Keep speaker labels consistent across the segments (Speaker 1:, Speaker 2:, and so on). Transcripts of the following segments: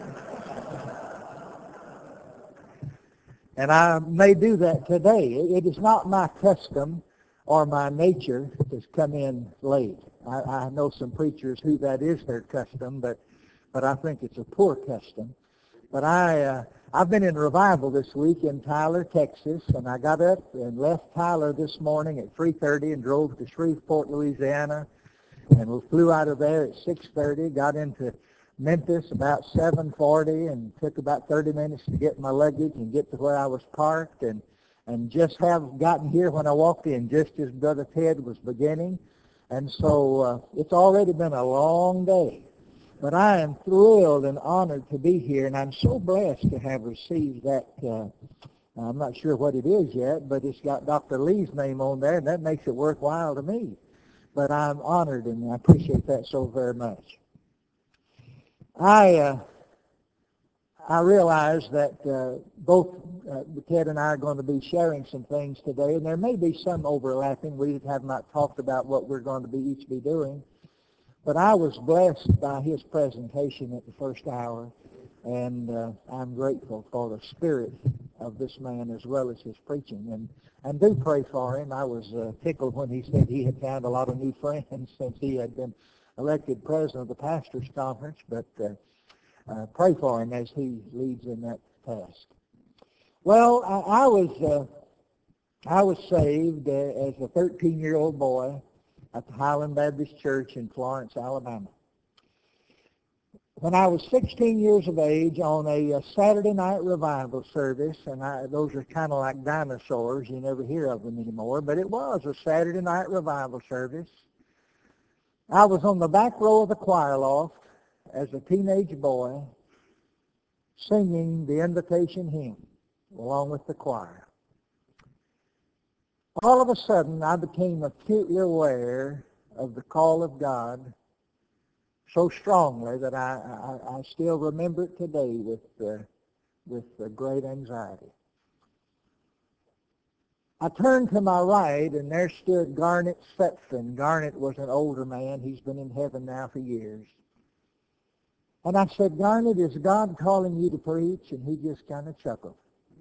Speaker 1: And I may do that today. It is not my custom or my nature to come in late. I know some preachers who that is their custom, but I think it's a poor custom. But I've been in revival this week in Tyler, Texas, and I got up and left Tyler this morning at 3:30 and drove to Shreveport, Louisiana, and we flew out of there at 6:30, got into Memphis about 7:40, and took about 30 minutes to get my luggage and get to where I was parked, and just have gotten here when I walked in, just as Brother Ted was beginning. And so it's already been a long day. But I am thrilled and honored to be here, and I'm so blessed to have received that. I'm not sure what it is yet, but it's got Dr. Lee's name on there, and that makes it worthwhile to me. But I'm honored, and I appreciate that so very much. I realize that both Ted and I are going to be sharing some things today, and there may be some overlapping. We have not talked about what we're going to be each be doing. But I was blessed by his presentation at the first hour, and I'm grateful for the spirit of this man as well as his preaching. And do pray for him. I was tickled when he said he had found a lot of new friends since he had been elected president of the Pastors Conference, but pray for him as he leads in that task. Well, I was saved as a 13-year-old boy at the Highland Baptist Church in Florence, Alabama. When I was 16 years of age, on a Saturday night revival service, and those are kind of like dinosaurs, you never hear of them anymore, but it was a Saturday night revival service. I was on the back row of the choir loft as a teenage boy singing the invitation hymn along with the choir. All of a sudden, I became acutely aware of the call of God so strongly that I still remember it today with great anxiety. I turned to my right, and there stood Garnet Stetson. Garnet was an older man. He's been in heaven now for years. And I said, Garnet, is God calling you to preach? And he just kind of chuckled.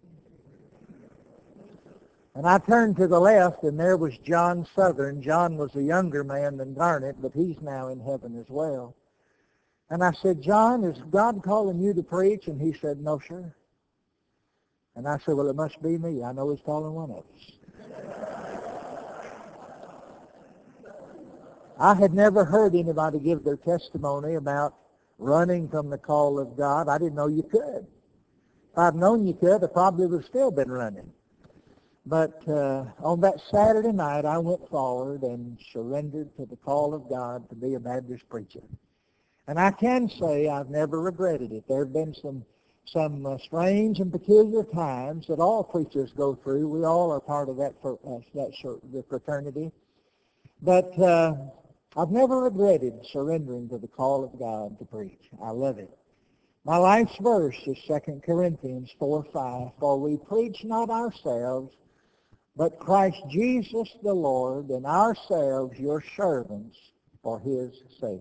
Speaker 1: And I turned to the left, and there was John Southern. John was a younger man than Garnet, but he's now in heaven as well. And I said, John, is God calling you to preach? And he said, no, sir. And I said, well, it must be me. I know he's calling one of us. I had never heard anybody give their testimony about running from the call of God. I didn't know you could. If I'd known you could, I probably would have still been running. But on that Saturday night, I went forward and surrendered to the call of God to be a Baptist preacher. And I can say I've never regretted it. There have been some strange and peculiar times that all preachers go through. We all are part of that the fraternity. But I've never regretted surrendering to the call of God to preach. I love it. My life's verse is 2 Corinthians 4:5. For we preach not ourselves, but Christ Jesus the Lord, and ourselves your servants for his sake.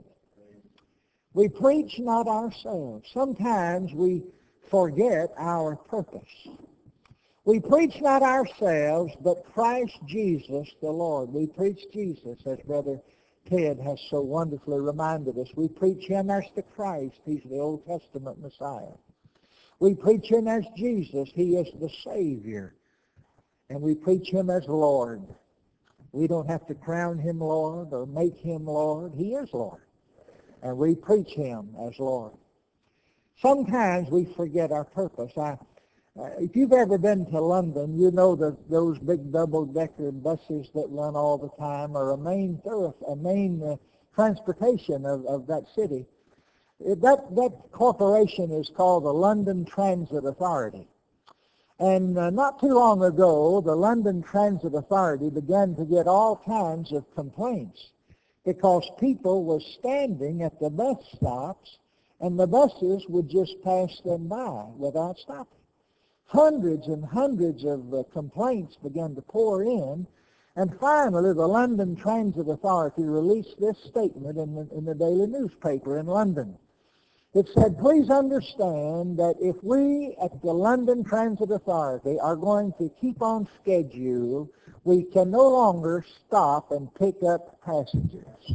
Speaker 1: We preach not ourselves. Sometimes we forget our purpose. We preach not ourselves, but Christ Jesus the Lord. We preach Jesus, as Brother Ted has so wonderfully reminded us. We preach him as the Christ. He's the Old Testament Messiah. We preach him as Jesus. He is the Savior. And we preach him as Lord. We don't have to crown him Lord or make him Lord. He is Lord. And we preach him as Lord. Sometimes we forget our purpose. If you've ever been to London, you know that those big double-decker buses that run all the time are a main transportation of that city. That corporation is called the London Transit Authority. And not too long ago, the London Transit Authority began to get all kinds of complaints because people were standing at the bus stops and the buses would just pass them by without stopping. Hundreds and hundreds of complaints began to pour in, and finally the London Transit Authority released this statement in the daily newspaper in London. It said, please understand that if we at the London Transit Authority are going to keep on schedule, we can no longer stop and pick up passengers.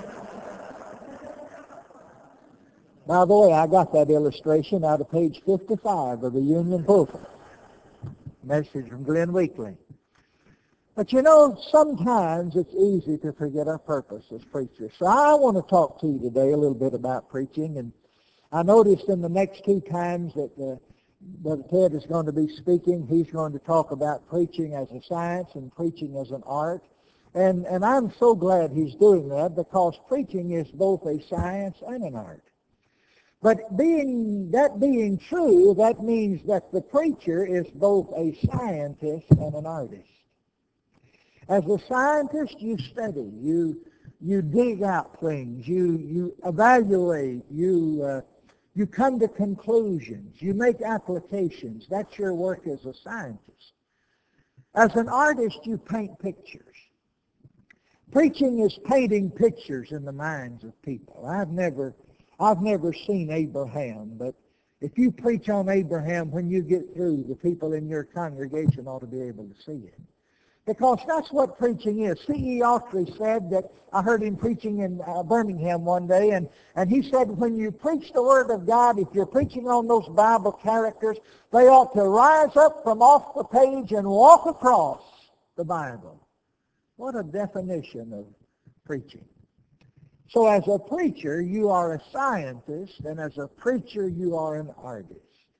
Speaker 1: By the way, I got that illustration out of page 55 of the Union Pulpit. Message from Glenn Weekly. But you know, sometimes it's easy to forget our purpose as preachers. So I want to talk to you today a little bit about preaching. And I noticed in the next two times that Brother Ted is going to be speaking, he's going to talk about preaching as a science and preaching as an art. And I'm so glad he's doing that, because preaching is both a science and an art. But being true, that means that the preacher is both a scientist and an artist. As a scientist, you study, you dig out things, you evaluate, you come to conclusions, you make applications. That's your work as a scientist. As an artist, you paint pictures. Preaching is painting pictures in the minds of people. I've never seen Abraham, but if you preach on Abraham, when you get through, the people in your congregation ought to be able to see it. Because that's what preaching is. C.E. Autry said that, I heard him preaching in Birmingham one day, and he said when you preach the Word of God, if you're preaching on those Bible characters, they ought to rise up from off the page and walk across the Bible. What a definition of preaching. So as a preacher, you are a scientist, and as a preacher, you are an artist.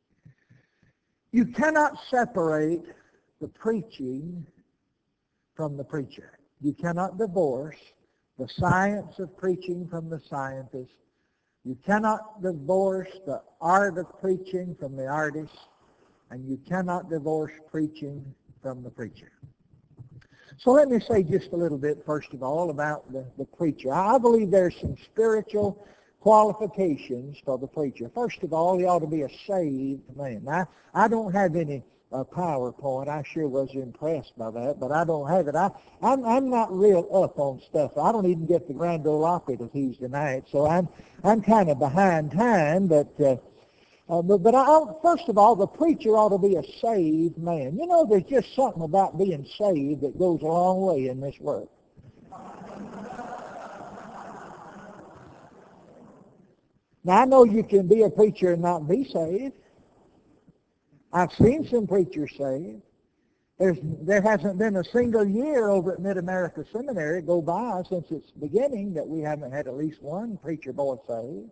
Speaker 1: You cannot separate the preaching from the preacher. You cannot divorce the science of preaching from the scientist. You cannot divorce the art of preaching from the artist, and you cannot divorce preaching from the preacher. So let me say just a little bit, first of all, about the preacher. I believe there's some spiritual qualifications for the preacher. First of all, he ought to be a saved man. Now, I don't have any PowerPoint. I sure was impressed by that, but I don't have it. I'm not real up on stuff. I don't even get the Grand Ole Opry to Tuesday night, so I'm kind of behind time. But first of all, the preacher ought to be a saved man. You know, there's just something about being saved that goes a long way in this work. Now, I know you can be a preacher and not be saved. I've seen some preachers saved. There hasn't been a single year over at Mid-America Seminary go by since its beginning that we haven't had at least one preacher boy saved.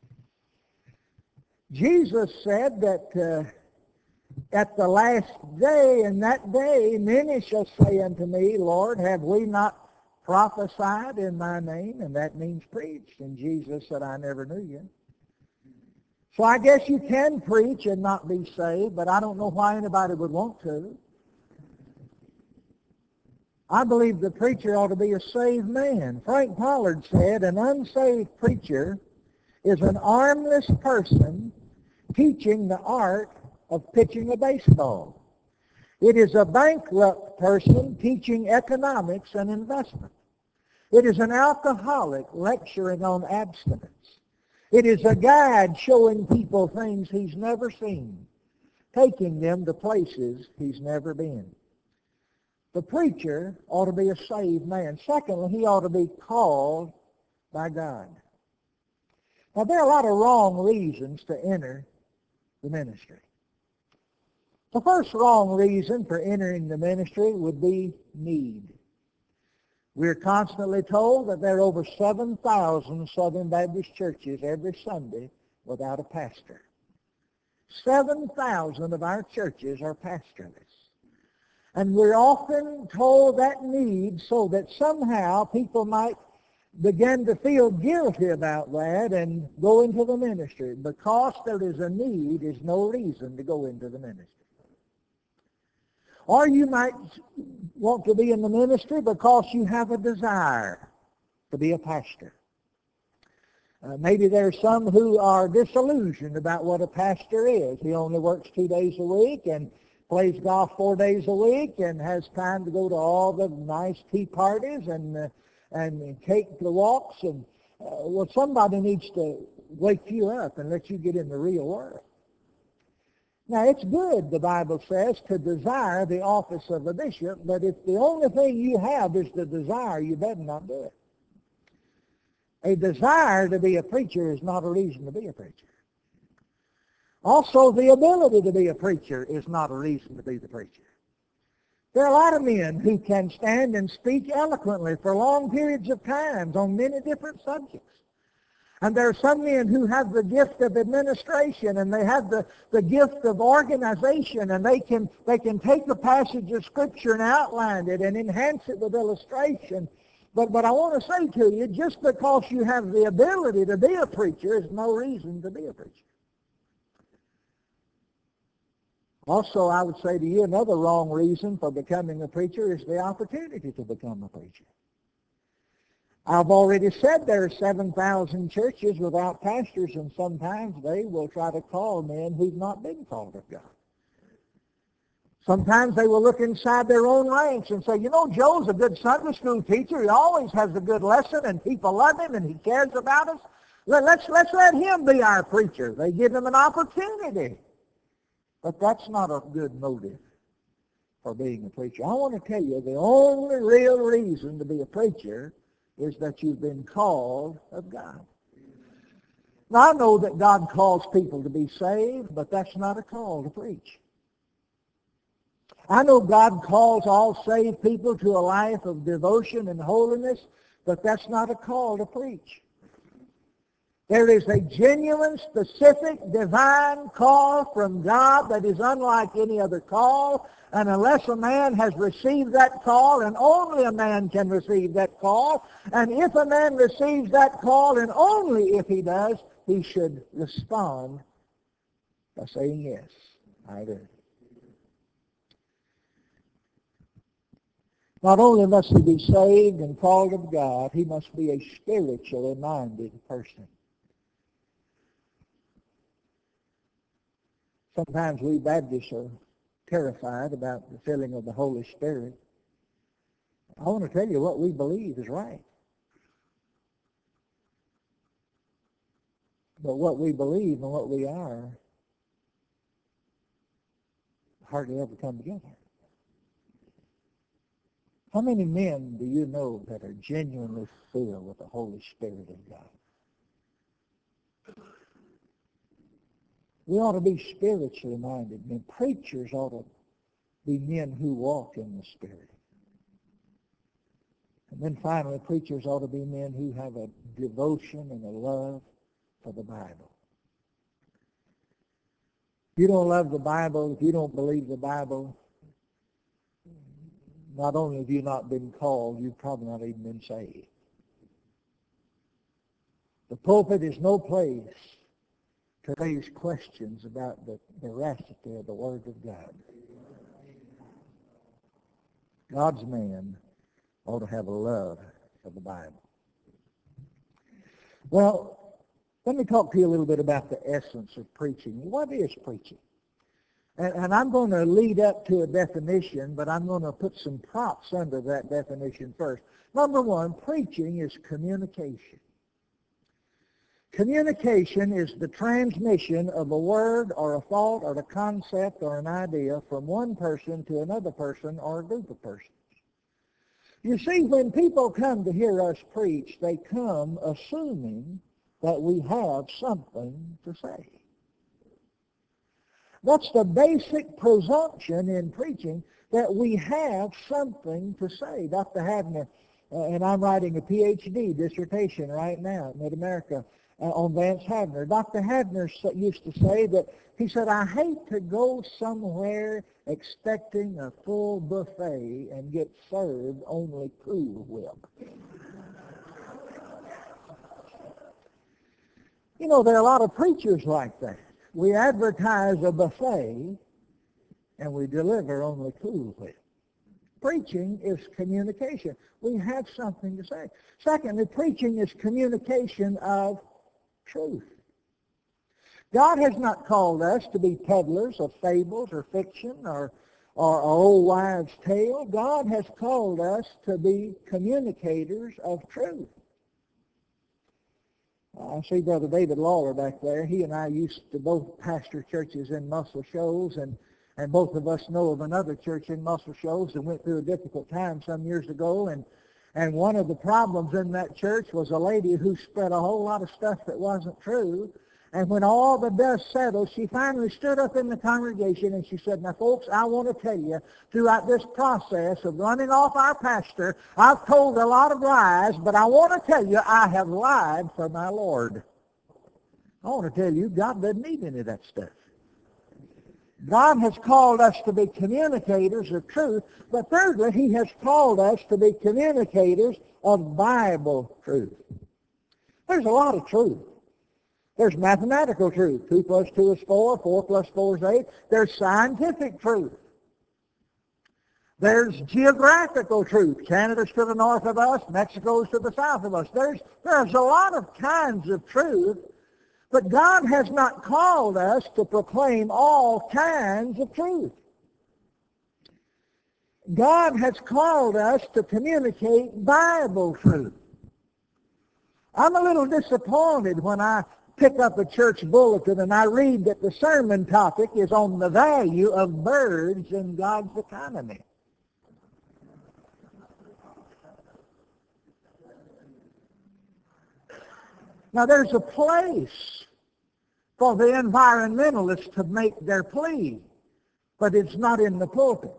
Speaker 1: Jesus said that at the last day, in that day, many shall say unto me, Lord, have we not prophesied in thy name? And that means preached. And Jesus said, I never knew you. So I guess you can preach and not be saved, but I don't know why anybody would want to. I believe the preacher ought to be a saved man. Frank Pollard said, an unsaved preacher is an armless person teaching the art of pitching a baseball. It is a bankrupt person teaching economics and investment. It is an alcoholic lecturing on abstinence. It is a guide showing people things he's never seen, taking them to places he's never been. The preacher ought to be a saved man. Secondly, he ought to be called by God. Now, there are a lot of wrong reasons to enter the ministry. The first wrong reason for entering the ministry would be need. We're constantly told that there are over 7,000 Southern Baptist churches every Sunday without a pastor. 7,000 of our churches are pastorless. And we're often told that need so that somehow people might begin to feel guilty about that and go into the ministry. Because there is a need is no reason to go into the ministry. Or you might want to be in the ministry because you have a desire to be a pastor. Maybe there's some who are disillusioned about what a pastor is. He only works 2 days a week and plays golf 4 days a week and has time to go to all the nice tea parties and take the walks. And well, somebody needs to wake you up and let you get in the real world. Now, it's good, the Bible says, to desire the office of a bishop, but if the only thing you have is the desire, you better not do it. A desire to be a preacher is not a reason to be a preacher. Also, the ability to be a preacher is not a reason to be the preacher. There are a lot of men who can stand and speak eloquently for long periods of time on many different subjects. And there are some men who have the gift of administration, and they have the gift of organization, and they can take a passage of Scripture and outline it and enhance it with illustration. But I want to say to you, just because you have the ability to be a preacher is no reason to be a preacher. Also, I would say to you, another wrong reason for becoming a preacher is the opportunity to become a preacher. I've already said there are 7,000 churches without pastors, and sometimes they will try to call men who've not been called of God. Sometimes they will look inside their own ranks and say, you know, Joe's a good Sunday school teacher. He always has a good lesson, and people love him, and he cares about us. Let's let him be our preacher. They give him an opportunity. But that's not a good motive for being a preacher. I want to tell you, the only real reason to be a preacher is that you've been called of God. Now, I know that God calls people to be saved, but that's not a call to preach. I know God calls all saved people to a life of devotion and holiness, but that's not a call to preach. There is a genuine, specific, divine call from God that is unlike any other call, and unless a man has received that call, and only a man can receive that call, and if a man receives that call, and only if he does, he should respond by saying, yes, I do. Not only must he be saved and called of God, he must be a spiritually minded person. Sometimes we Baptists are terrified about the filling of the Holy Spirit. I want to tell you what we believe is right. But what we believe and what we are hardly ever come together. How many men do you know that are genuinely filled with the Holy Spirit of God? We ought to be spiritually minded men. Preachers ought to be men who walk in the Spirit. And then finally, preachers ought to be men who have a devotion and a love for the Bible. If you don't love the Bible, if you don't believe the Bible, not only have you not been called, you've probably not even been saved. The pulpit is no place to raise questions about the veracity of the Word of God. God's man ought to have a love for the Bible. Well, let me talk to you a little bit about the essence of preaching. What is preaching? And I'm going to lead up to a definition, but I'm going to put some props under that definition first. Number one, preaching is communication. Communication is the transmission of a word or a thought or a concept or an idea from one person to another person or a group of persons. You see, when people come to hear us preach, they come assuming that we have something to say. That's the basic presumption in preaching, that we have something to say. Dr. Havner, and I'm writing a PhD dissertation right now at Mid-America on Vance Havner. Dr. Havner used to say that, he said, I hate to go somewhere expecting a full buffet and get served only Cool Whip. You know, there are a lot of preachers like that. We advertise a buffet and we deliver only Cool Whip. Preaching is communication. We have something to say. Secondly, preaching is communication of truth. God has not called us to be peddlers of fables or fiction or old wives' tale. God has called us to be communicators of truth. I see Brother David Lawler back there. He and I used to both pastor churches in Muscle Shoals, and both of us know of another church in Muscle Shoals that went through a difficult time some years ago. And one of the problems in that church was a lady who spread a whole lot of stuff that wasn't true. And when all the dust settled, she finally stood up in the congregation and she said, "Now, folks, I want to tell you, throughout this process of running off our pastor, I've told a lot of lies, but I want to tell you I have lied for my Lord." I want to tell you, God doesn't need any of that stuff. God has called us to be communicators of truth, but thirdly, he has called us to be communicators of Bible truth. There's a lot of truth. There's mathematical truth. 2 plus 2 is 4. 4 plus 4 is 8. There's scientific truth. There's geographical truth. Canada's to the north of us. Mexico's to the south of us. There's a lot of kinds of truth, but God has not called us to proclaim all kinds of truth. God has called us to communicate Bible truth. I'm a little disappointed when I pick up a church bulletin and I read that the sermon topic is on the value of birds in God's economy. Now, there's a place for the environmentalists to make their plea, but it's not in the pulpit.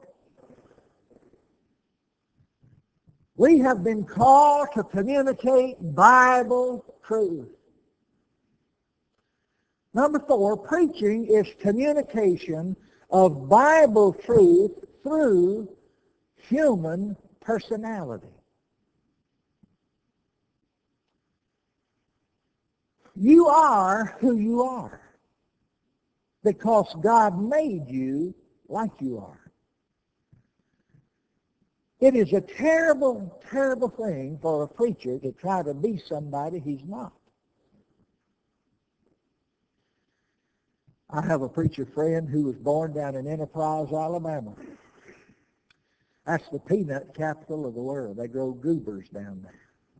Speaker 1: We have been called to communicate Bible truth. Number 4, preaching is communication of Bible truth through human personality. You are who you are because God made you like you are. It is a terrible, terrible thing for a preacher to try to be somebody he's not. I have a preacher friend who was born down in Enterprise, Alabama. That's the peanut capital of the world. They grow goobers down there.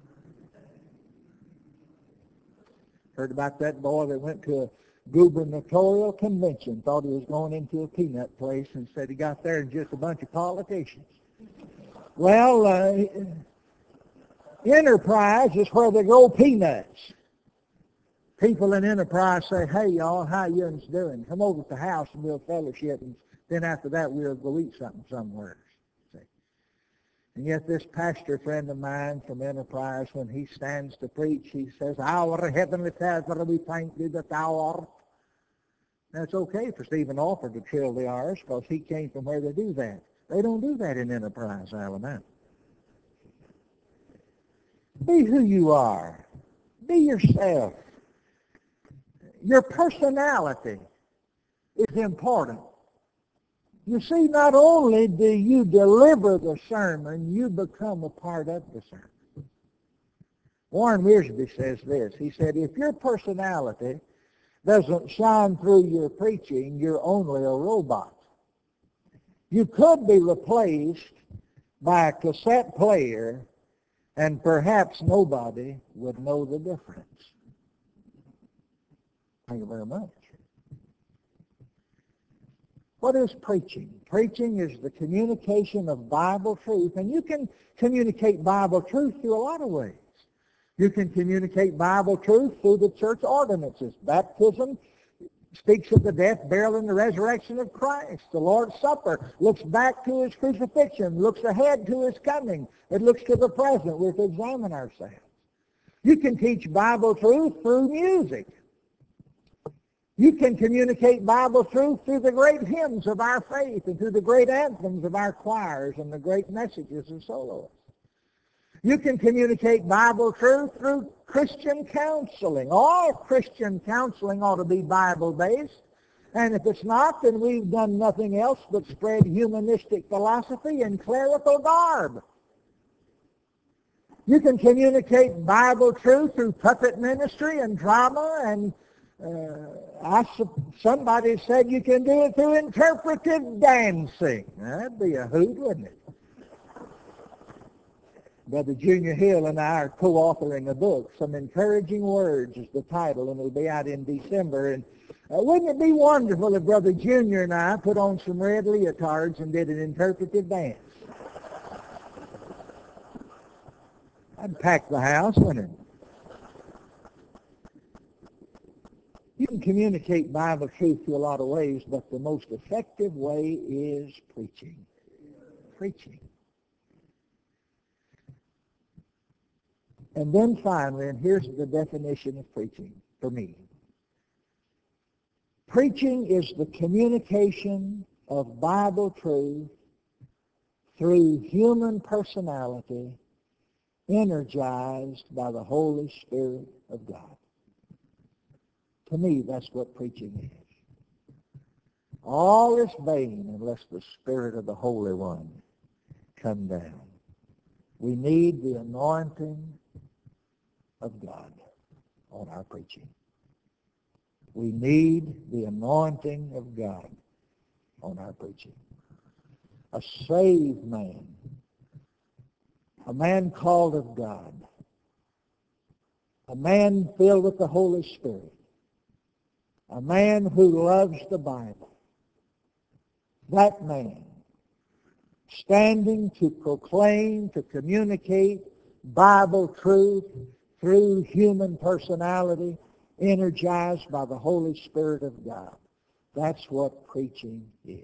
Speaker 1: Heard about that boy that went to a gubernatorial convention, thought he was going into a peanut place, and said he got there and just a bunch of politicians. Well, Enterprise is where they grow peanuts. People in Enterprise say, "Hey, y'all, how you doing? Come over to the house and we'll fellowship, and then after that we'll go eat something somewhere." See? And yet this pastor friend of mine from Enterprise, when he stands to preach, he says, "Our Heavenly Father, we thank thee that thou art." Now, it's okay for Stephen Alford to trill the R's because he came from where they do that. They don't do that in Enterprise, Alabama. Be who you are. Be yourself. Your personality is important. You see, not only do you deliver the sermon, you become a part of the sermon. Warren Wiersbe says this. He said, if your personality doesn't shine through your preaching, you're only a robot. You could be replaced by a cassette player, and perhaps nobody would know the difference. Thank you very much. What is preaching? Preaching is the communication of Bible truth, and you can communicate Bible truth through a lot of ways. You can communicate Bible truth through the church ordinances. Baptism speaks of the death, burial, and the resurrection of Christ. The Lord's Supper looks back to his crucifixion, looks ahead to his coming. It looks to the present. We're to examine ourselves. You can teach Bible truth through music. You can communicate Bible truth through the great hymns of our faith and through the great anthems of our choirs and the great messages of soloists. You can communicate Bible truth through Christian counseling. All Christian counseling ought to be Bible-based. And if it's not, then we've done nothing else but spread humanistic philosophy in clerical garb. You can communicate Bible truth through puppet ministry and drama, and somebody said you can do it through interpretive dancing. That'd be a hoot, wouldn't it? Brother Junior Hill and I are co-authoring a book. Some Encouraging Words is the title, and it'll be out in December. And wouldn't it be wonderful if Brother Junior and I put on some red leotards and did an interpretive dance? I'd pack the house, wouldn't it? You can communicate Bible truth to a lot of ways, but the most effective way is preaching. Preaching. And then finally, and here's the definition of preaching for me. Preaching is the communication of Bible truth through human personality energized by the Holy Spirit of God. To me, that's what preaching is. All is vain unless the Spirit of the Holy One come down. We need the anointing of God on our preaching. We need the anointing of God on our preaching. A saved man, a man called of God, a man filled with the Holy Spirit, a man who loves the Bible, that man standing to proclaim, to communicate Bible truth through human personality, energized by the Holy Spirit of God. That's what preaching is.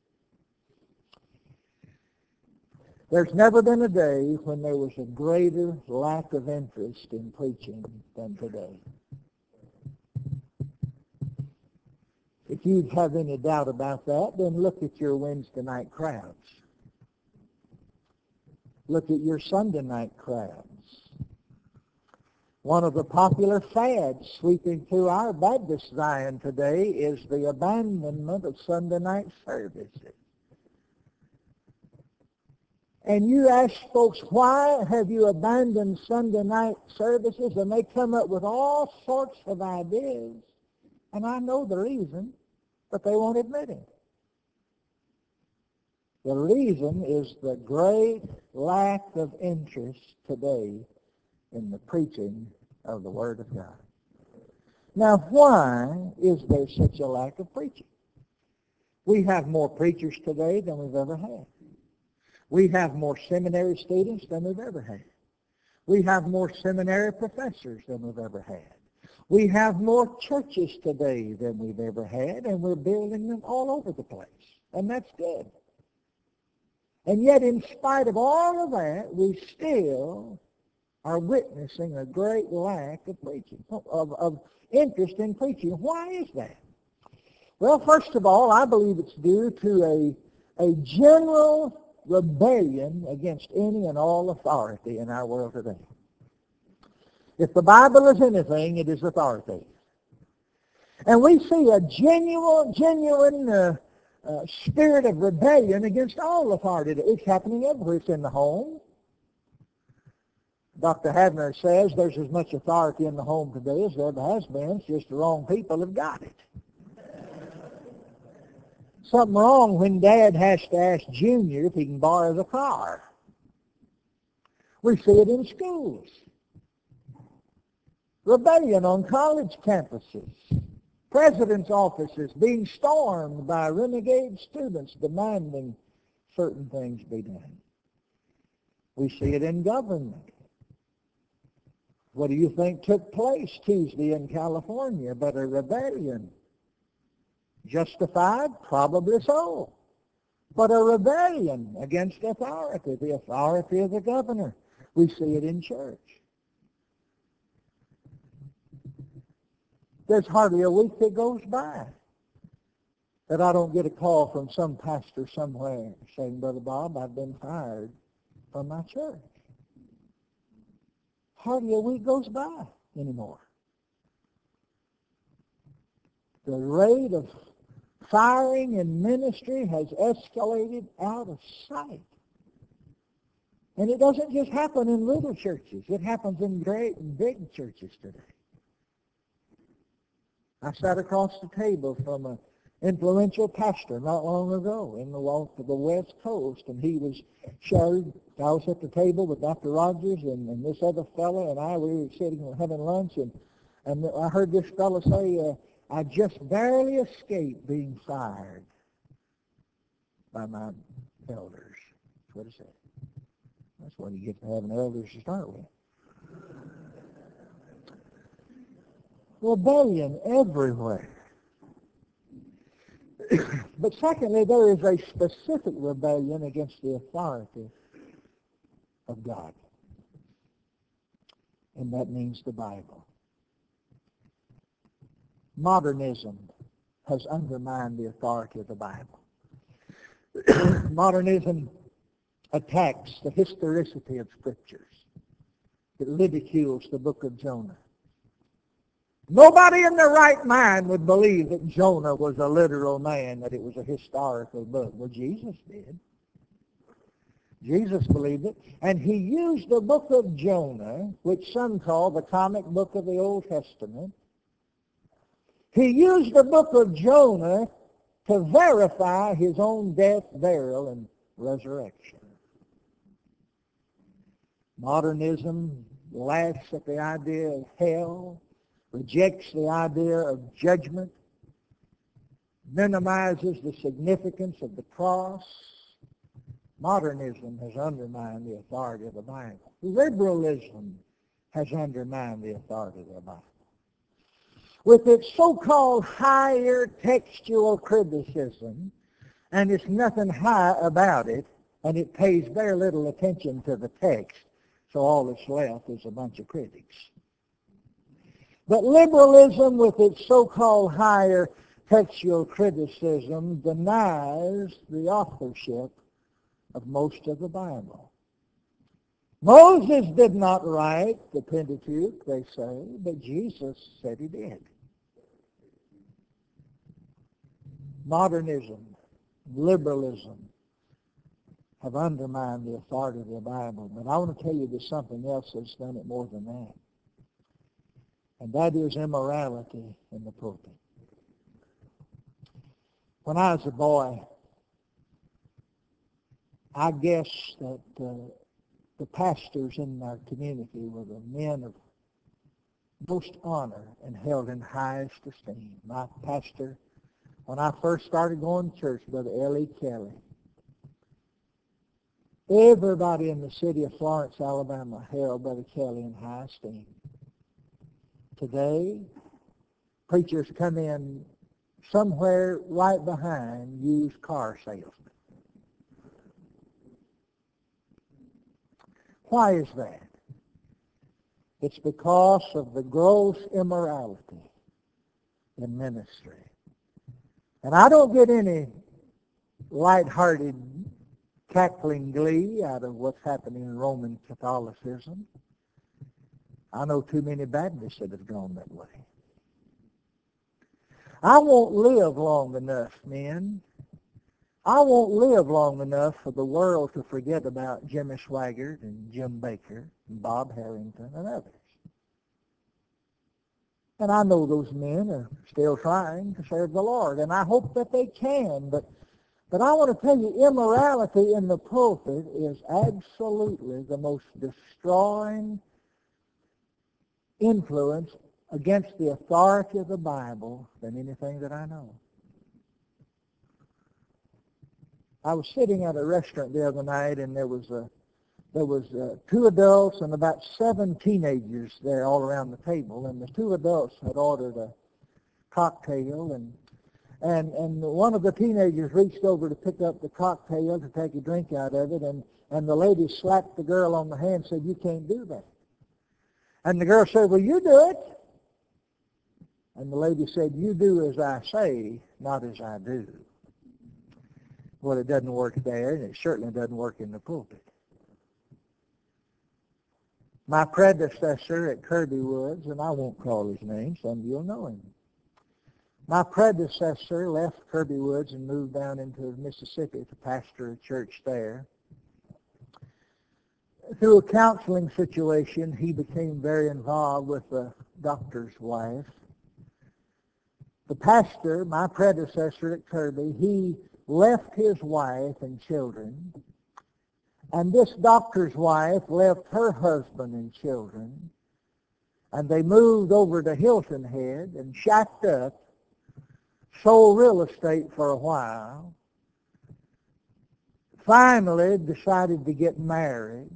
Speaker 1: There's never been a day when there was a greater lack of interest in preaching than today. If you have any doubt about that, then look at your Wednesday night crowds. Look at your Sunday night crowds. One of the popular fads sweeping through our Baptist Zion today is the abandonment of Sunday night services. And you ask folks, why have you abandoned Sunday night services? And they come up with all sorts of ideas. And I know the reason, but they won't admit it. The reason is the great lack of interest today in the preaching of the Word of God. Now, why is there such a lack of preaching? We have more preachers today than we've ever had. We have more seminary students than we've ever had. We have more seminary professors than we've ever had. We have more churches today than we've ever had, and we're building them all over the place. And that's good. And yet, in spite of all of that, we still are witnessing a great lack of preaching, of interest in preaching. Why is that? Well, first of all, I believe it's due to a general rebellion against any and all authority in our world today. If the Bible is anything, it is authority. And we see a genuine spirit of rebellion against all authority. It's happening everywhere. It's in the home. Dr. Havner says there's as much authority in the home today as there ever has been. It's just the wrong people have got it. Something wrong when Dad has to ask Junior if he can borrow the car. We see it in schools. Rebellion on college campuses. President's offices being stormed by renegade students demanding certain things be done. We see it in government. What do you think took place Tuesday in California but a rebellion? Justified? Probably so. But a rebellion against authority, the authority of the governor. We see it in church. There's hardly a week that goes by that I don't get a call from some pastor somewhere saying, Brother Bob, I've been fired from my church. Hardly a week goes by anymore. The rate of firing in ministry has escalated out of sight. And it doesn't just happen in little churches. It happens in great and big churches today. I sat across the table from influential pastor not long ago in the West Coast, and he was shared. I was at the table with Dr. Rogers and this other fellow, and we were sitting having lunch, and I heard this fellow say, I just barely escaped being fired by my elders. That's what he said. That's what you get for having elders to start with. Rebellion everywhere. But secondly, there is a specific rebellion against the authority of God. And that means the Bible. Modernism has undermined the authority of the Bible. Modernism attacks the historicity of Scriptures. It ridicules the book of Jonah. Nobody in their right mind would believe that Jonah was a literal man, that it was a historical book. Well, Jesus did. Jesus believed it. And he used the book of Jonah, which some call the comic book of the Old Testament. He used the book of Jonah to verify his own death, burial, and resurrection. Modernism laughs at the idea of hell, rejects the idea of judgment, minimizes the significance of the cross. Modernism has undermined the authority of the Bible. Liberalism has undermined the authority of the Bible. With its so-called higher textual criticism, and it's nothing high about it, and it pays very little attention to the text, so all that's left is a bunch of critics. But liberalism, with its so-called higher textual criticism, denies the authorship of most of the Bible. Moses did not write the Pentateuch, they say, but Jesus said he did. Modernism, liberalism have undermined the authority of the Bible. But I want to tell you there's something else that's done it more than that. And that is immorality in the pulpit. When I was a boy, I guess that the pastors in our community were the men of most honor and held in highest esteem. My pastor, when I first started going to church, Brother L.E. Kelly, everybody in the city of Florence, Alabama, held Brother Kelly in high esteem. Today, preachers come in somewhere right behind used car salesmen. Why is that? It's because of the gross immorality in ministry. And I don't get any light-hearted, cackling glee out of what's happening in Roman Catholicism. I know too many Baptists that have gone that way. I won't live long enough, men. I won't live long enough for the world to forget about Jimmy Swaggart and Jim Baker and Bob Harrington and others. And I know those men are still trying to serve the Lord, and I hope that they can. But I want to tell you, immorality in the pulpit is absolutely the most destroying influence against the authority of the Bible than anything that I know. I was sitting at a restaurant the other night, and there was two adults and about 7 teenagers there all around the table, and the 2 adults had ordered a cocktail, and one of the teenagers reached over to pick up the cocktail to take a drink out of it, and the lady slapped the girl on the hand and said, "You can't do that." And the girl said, "Well, you do it." And the lady said, "You do as I say, not as I do." Well, it doesn't work there, and it certainly doesn't work in the pulpit. My predecessor at Kirby Woods, and I won't call his name, some of you'll know him. My predecessor left Kirby Woods and moved down into Mississippi to pastor a church there. Through a counseling situation, he became very involved with the doctor's wife. The pastor, my predecessor at Kirby, he left his wife and children, and this doctor's wife left her husband and children, and they moved over to Hilton Head and shacked up, sold real estate for a while, finally decided to get married.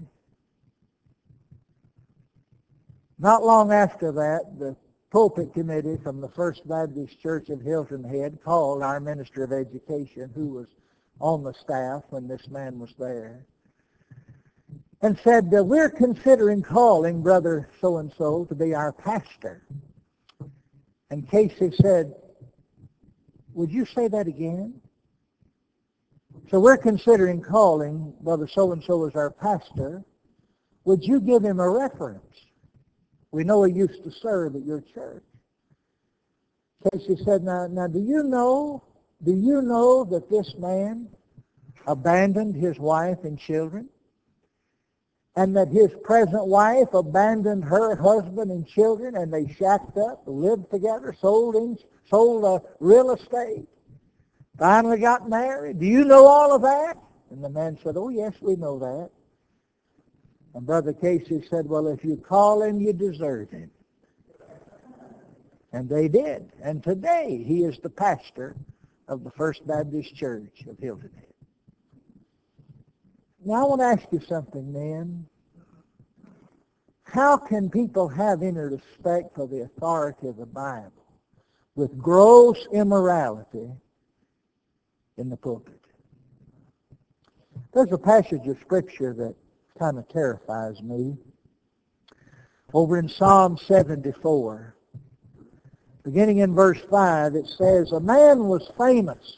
Speaker 1: Not long after that, the pulpit committee from the First Baptist Church of Hilton Head called our minister of education, who was on the staff when this man was there, and said, we're considering calling Brother so-and-so to be our pastor. And Casey said, would you say that again? So we're considering calling Brother so-and-so as our pastor. Would you give him a reference? We know he used to serve at your church. Casey said, now do you know that this man abandoned his wife and children? And that his present wife abandoned her husband and children, and they shacked up, lived together, sold real estate, finally got married. Do you know all of that? And the man said, oh, yes, we know that. And Brother Casey said, well, if you call him, you deserve him. And they did. And today he is the pastor of the First Baptist Church of Hilton Head. Now I want to ask you something, men. How can people have any respect for the authority of the Bible with gross immorality in the pulpit? There's a passage of Scripture that kind of terrifies me. Over in Psalm 74, beginning in verse 5, it says, a man was famous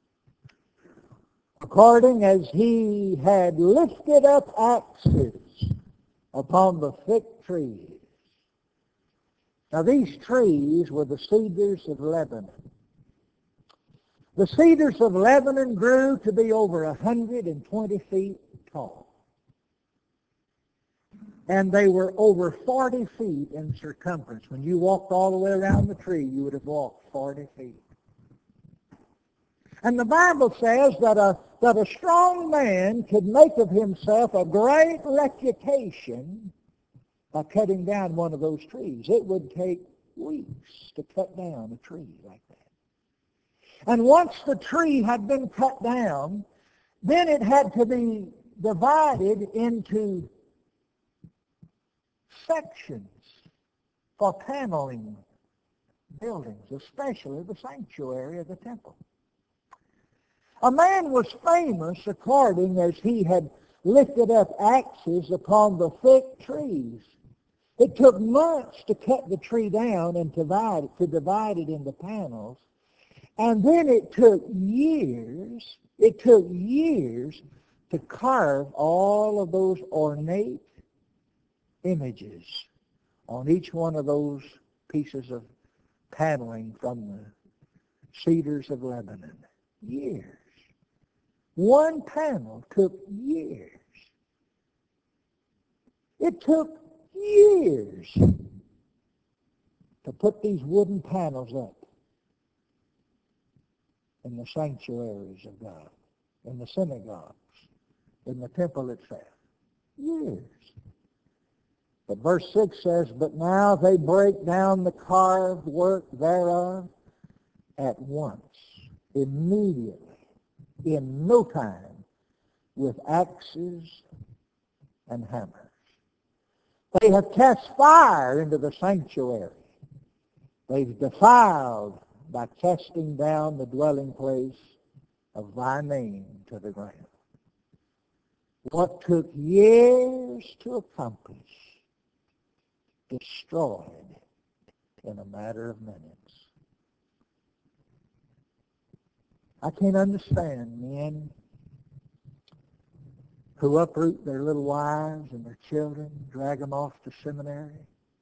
Speaker 1: according as he had lifted up axes upon the thick trees. Now these trees were the cedars of Lebanon. The cedars of Lebanon grew to be over 120 feet tall. And they were over 40 feet in circumference. When you walked all the way around the tree, you would have walked 40 feet. And the Bible says that a strong man could make of himself a great reputation by cutting down one of those trees. It would take weeks to cut down a tree like that. And once the tree had been cut down, then it had to be divided into sections for paneling buildings, especially the sanctuary of the temple. A man was famous according as he had lifted up axes upon the thick trees. It took months to cut the tree down and to divide it into panels. And then it took years to carve all of those ornate images on each one of those pieces of paneling from the cedars of Lebanon. Years. One panel took years. It took years to put these wooden panels up in the sanctuaries of God, in the synagogues, in the temple itself. Years. But verse 6 says, but now they break down the carved work thereof at once, immediately, in no time, with axes and hammers. They have cast fire into the sanctuary. They've defiled by casting down the dwelling place of thy name to the ground. What took years to accomplish, destroyed in a matter of minutes. I can't understand men who uproot their little wives and their children, drag them off to seminary.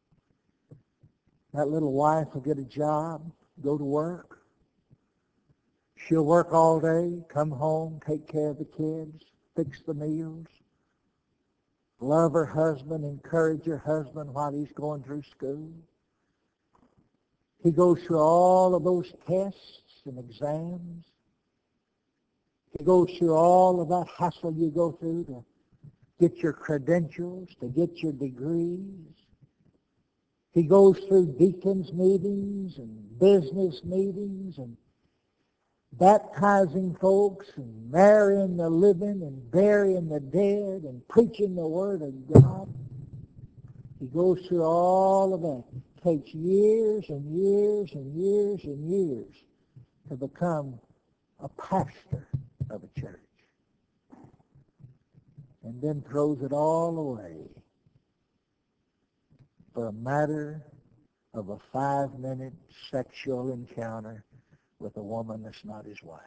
Speaker 1: That little wife will get a job, go to work. She'll work all day, come home, take care of the kids, fix the meals, love her husband, encourage her husband while he's going through school. He goes through all of those tests and exams. He goes through all of that hassle you go through to get your credentials, to get your degrees. He goes through deacons meetings and business meetings and baptizing folks and marrying the living and burying the dead and preaching the Word of God. He goes through all of that. It takes years and years and years and years to become a pastor of a church. And then throws it all away for a matter of a 5-minute sexual encounter with a woman that's not his wife.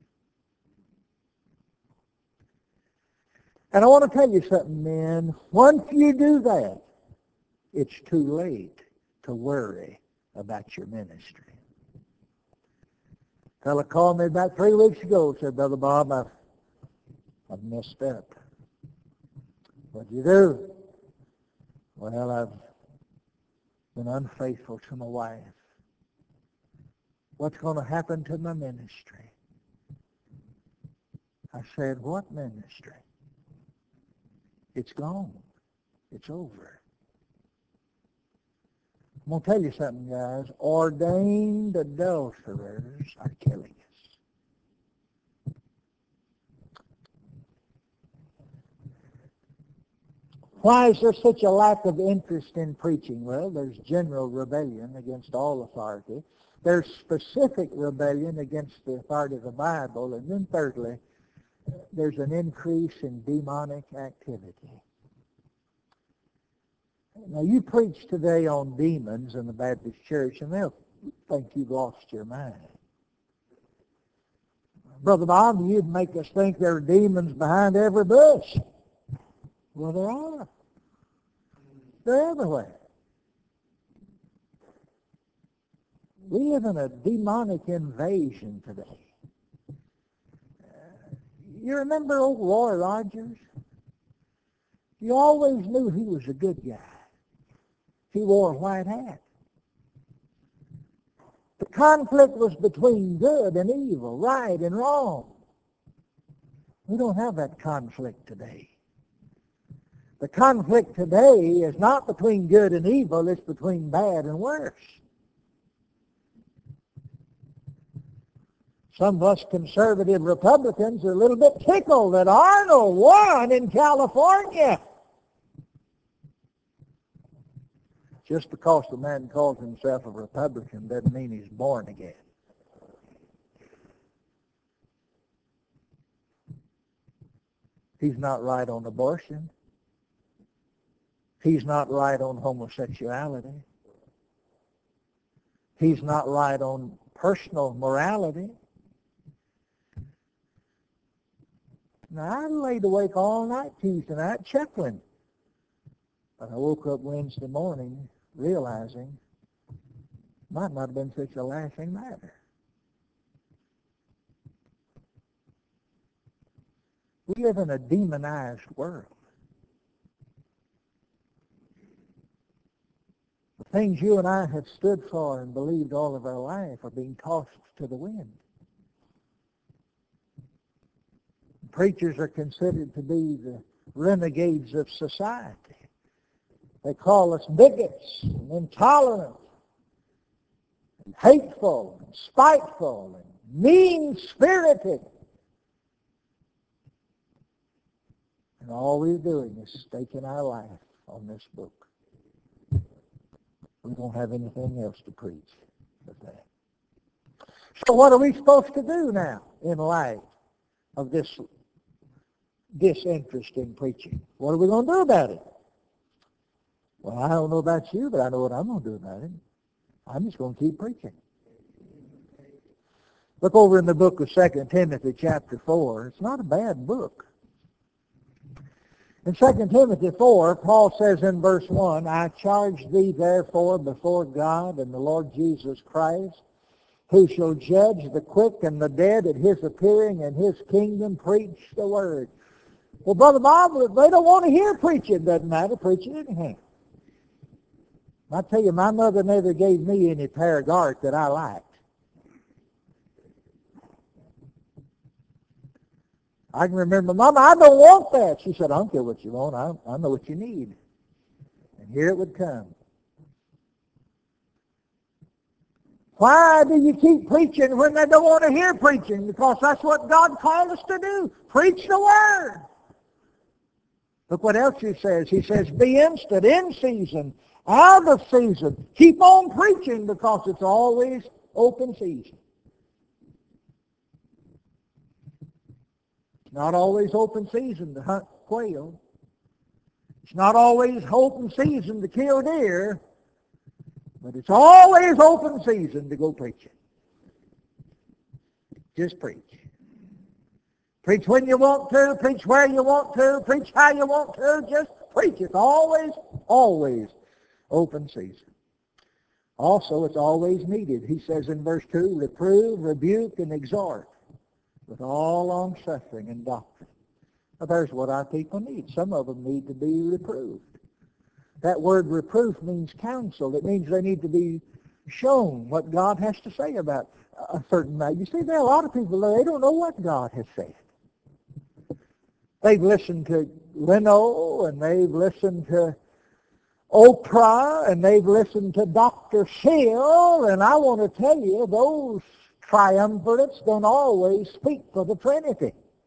Speaker 1: And I want to tell you something, men. Once you do that, it's too late to worry about your ministry. A fellow called me about 3 weeks ago and said, Brother Bob, I've messed up. What'd you do? Well, I've been unfaithful to my wife. What's going to happen to my ministry? I said, what ministry? It's gone. It's over. I'm going to tell you something, guys. Ordained adulterers are killing us. Why is there such a lack of interest in preaching? Well, there's general rebellion against all authority. There's specific rebellion against the authority of the Bible. And then thirdly, there's an increase in demonic activity. Now, you preach today on demons in the Baptist church, and they'll think you've lost your mind. Brother Bob, you'd make us think there are demons behind every bush. Well, there are. They're everywhere. We live in a demonic invasion today. You remember old Roy Rogers? You always knew he was a good guy. He wore a white hat. The conflict was between good and evil, right and wrong. We don't have that conflict today. The conflict today is not between good and evil, it's between bad and worse. Some of us conservative Republicans are a little bit tickled that Arnold won in California. Just because the man calls himself a Republican doesn't mean he's born again. He's not right on abortion. He's not right on homosexuality. He's not right on personal morality. Now, I laid awake all night Tuesday night chuckling. But I woke up Wednesday morning realizing it might not have been such a laughing matter. We live in a demonized world. The things you and I have stood for and believed all of our life are being tossed to the wind. Preachers are considered to be the renegades of society. They call us bigots and intolerant and hateful and spiteful and mean-spirited. And all we're doing is staking our life on this book. We don't have anything else to preach but that. So what are we supposed to do now in light of this disinterest in preaching? What are we going to do about it? Well, I don't know about you, but I know what I'm going to do about it. I'm just going to keep preaching. Look over in the book of 2 Timothy chapter 4. It's not a bad book. In 2 Timothy 4, Paul says in verse 1, I charge thee therefore before God and the Lord Jesus Christ, who shall judge the quick and the dead at his appearing in his kingdom, preach the word. Well, Brother Bob, they don't want to hear preaching. Doesn't matter. Preach it anyhow. I tell you, my mother never gave me any pair of art that I liked. I can remember, Mama, I don't want that. She said, I don't care what you want. I know what you need. And here it would come. Why do you keep preaching when they don't want to hear preaching? Because that's what God called us to do. Preach the Word. Look what else he says. He says, be instant, in season, out of season. Keep on preaching because it's always open season. It's not always open season to hunt quail. It's not always open season to kill deer. But it's always open season to go preaching. Just preach. Preach when you want to, preach where you want to, preach how you want to, just preach. It's always, always open season. Also, it's always needed. He says in verse 2, reprove, rebuke, and exhort with all long-suffering and doctrine. Now, there's what our people need. Some of them need to be reproved. That word reproof means counsel. It means they need to be shown what God has to say about a certain matter. You see, there are a lot of people, they don't know what God has said. They've listened to Leno, and they've listened to Oprah, and they've listened to Dr. Phil, and I want to tell you, those triumvirates don't always speak for the Trinity.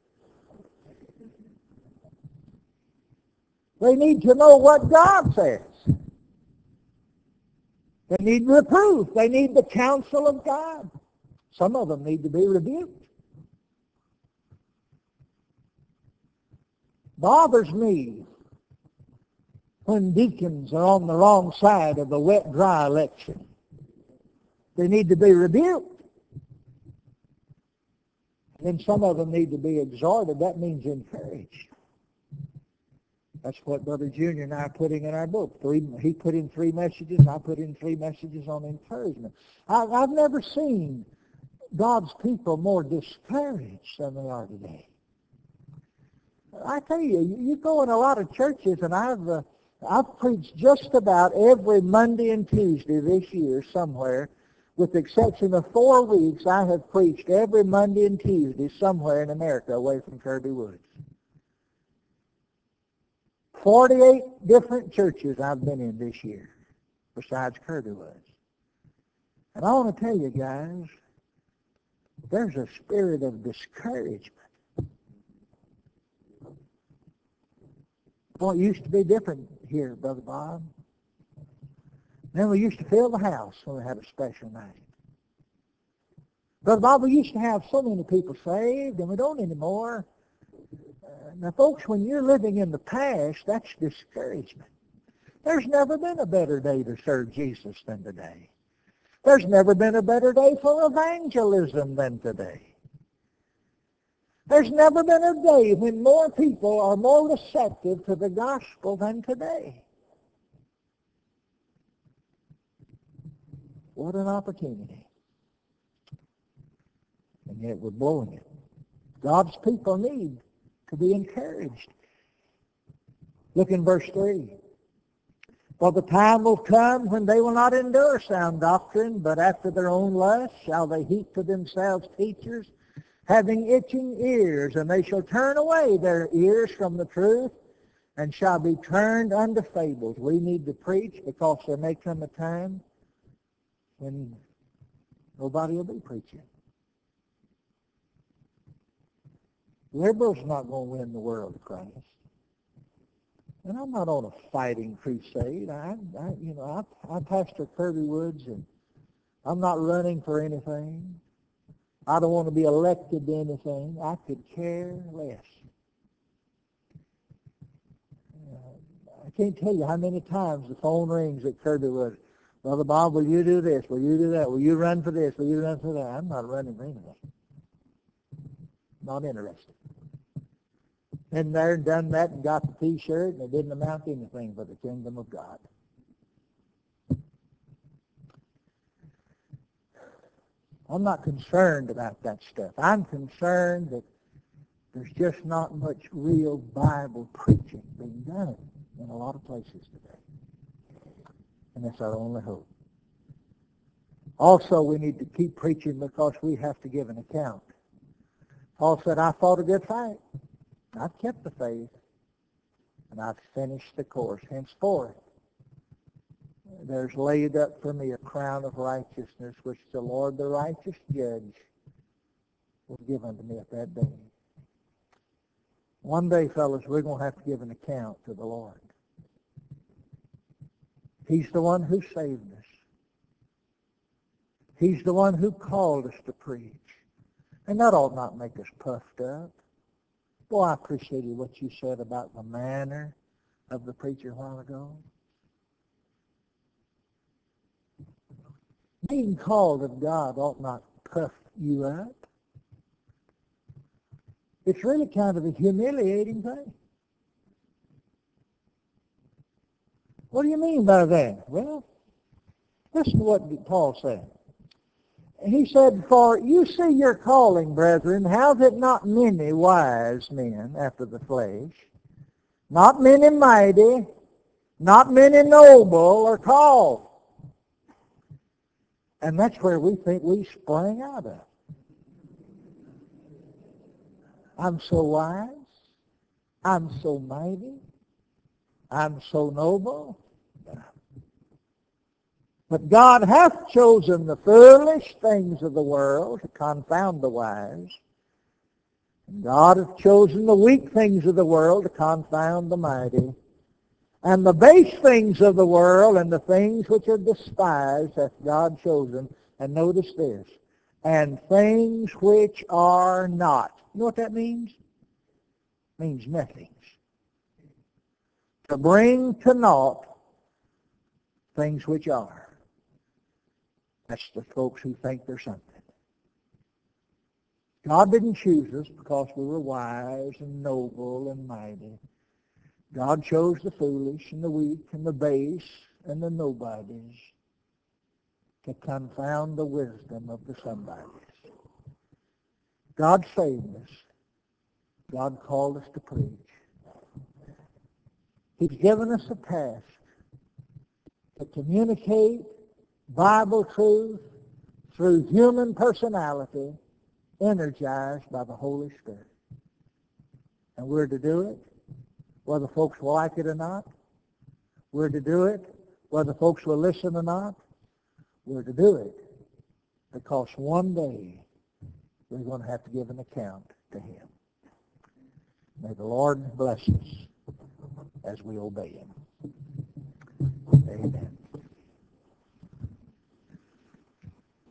Speaker 1: They need to know what God says. They need reproof. They need the counsel of God. Some of them need to be rebuked. Bothers me when deacons are on the wrong side of the wet-dry election. They need to be rebuked. And then some of them need to be exhorted. That means encouraged. That's what Brother Junior and I are putting in our book. He put in 3 messages. I put in 3 messages on encouragement. I've never seen God's people more discouraged than they are today. I tell you, you go in a lot of churches, and I've preached just about every Monday and Tuesday this year somewhere, with the exception of 4 weeks. I have preached every Monday and Tuesday somewhere in America away from Kirby Woods. 48 different churches I've been in this year, besides Kirby Woods. And I want to tell you guys, there's a spirit of discouragement. Well, it used to be different here, Brother Bob. Then we used to fill the house when we had a special night. Brother Bob, we used to have so many people saved, and we don't anymore. Now, folks, when you're living in the past, that's discouragement. There's never been a better day to serve Jesus than today. There's never been a better day for evangelism than today. There's never been a day when more people are more receptive to the gospel than today. What an opportunity. And yet we're blowing it. God's people need to be encouraged. Look in verse 3. For the time will come when they will not endure sound doctrine, but after their own lust shall they heap to themselves teachers, having itching ears, and they shall turn away their ears from the truth, and shall be turned unto fables. We need to preach because there may come a time when nobody will be preaching. Liberals are not going to win the world of Christ. And I'm not on a fighting crusade. I pastor Kirby Woods, and I'm not running for anything. I don't want to be elected to anything. I could care less. I can't tell you how many times the phone rings at Kirby Woods. Brother Bob, will you do this? Will you do that? Will you run for this? Will you run for that? I'm not running for anything. Not interested. Been there and done that and got the T-shirt, and it didn't amount to anything but the kingdom of God. I'm not concerned about that stuff. I'm concerned that there's just not much real Bible preaching being done in a lot of places today. And that's our only hope. Also, we need to keep preaching because we have to give an account. Paul said, I fought a good fight. I've kept the faith. And I've finished the course. Henceforth, there's laid up for me a crown of righteousness, which the Lord, the righteous judge, will give unto me at that day. One day, fellas, we're going to have to give an account to the Lord. He's the one who saved us. He's the one who called us to preach. And that ought not make us puffed up. Boy, I appreciated what you said about the manner of the preacher a while ago. Being called of God ought not puff you up. It's really kind of a humiliating thing. What do you mean by that? Well, listen to what Paul said. He said, for you see your calling, brethren, hath it not many wise men after the flesh, not many mighty, not many noble are called. And that's where we think we sprang out of. I'm so wise. I'm so mighty. I'm so noble. But God hath chosen the foolish things of the world to confound the wise. And God hath chosen the weak things of the world to confound the mighty. And the base things of the world and the things which are despised hath God chosen. And notice this. And things which are not. You know what that means? It means nothing. To bring to naught things which are. That's the folks who think they're something. God didn't choose us because we were wise and noble and mighty. God chose the foolish and the weak and the base and the nobodies to confound the wisdom of the somebodies. God saved us. God called us to preach. He's given us a task to communicate Bible truth through human personality energized by the Holy Spirit. And we're to do it whether folks will like it or not. We're to do it whether folks will listen or not. We're to do it because one day we're going to have to give an account to Him. May the Lord bless us as we obey Him. Amen.